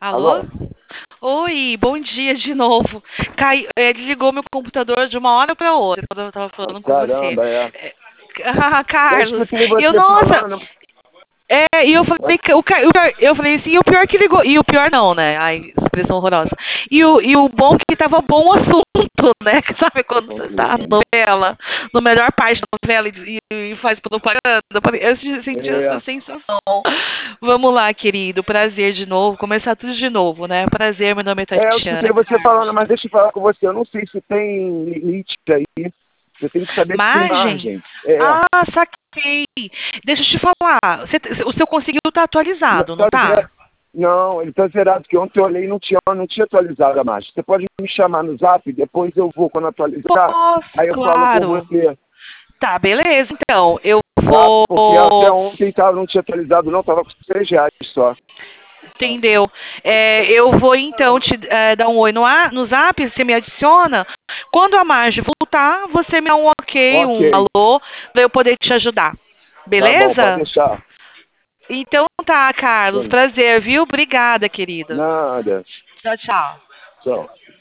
Alô? Alô? Oi, bom dia de novo. Desligou meu computador de uma hora para outra quando eu estava falando com você. Caramba, é. Eu Carlos, escutei e eu, você nossa, falando. e eu falei, eu falei assim, e o pior que ligou, e o pior não, né? Ai, expressão horrorosa. E o bom que tava bom o assunto, né? Que sabe quando você tá na novela, no melhor parte da novela e faz propaganda, eu senti essa É, sensação. Vamos lá, querido, prazer de novo, começar tudo de novo, né? Prazer, meu nome é eu escutei Tatiana, você Carlos. falando, mas deixa eu falar com você. Eu não sei se tem limite aí. Você tem que saber que tem Margem? margem. É. Ah, saquei. Deixa eu te falar, o seu conseguiu tá Não, atualizado, não tá tá? não, ele tá zerado, porque ontem eu olhei e não tinha atualizado a margem. Você pode me chamar no zap, depois eu vou, quando atualizar, Posso, aí eu falo com claro. você, Tá, beleza, então. Eu tá? Porque até vou. ontem não tinha atualizado não, tava com R$ 6 só. Entendeu? Eu vou então te dar um oi no Zap, você me adiciona. Quando a Marge voltar, você me dá um ok, Ok, um alô, pra eu poder te ajudar. tá bom, pode Beleza? deixar. Então tá, Carlos. Sim. Prazer, viu? Obrigada, querida. Nada. Tchau, tchau. Tchau.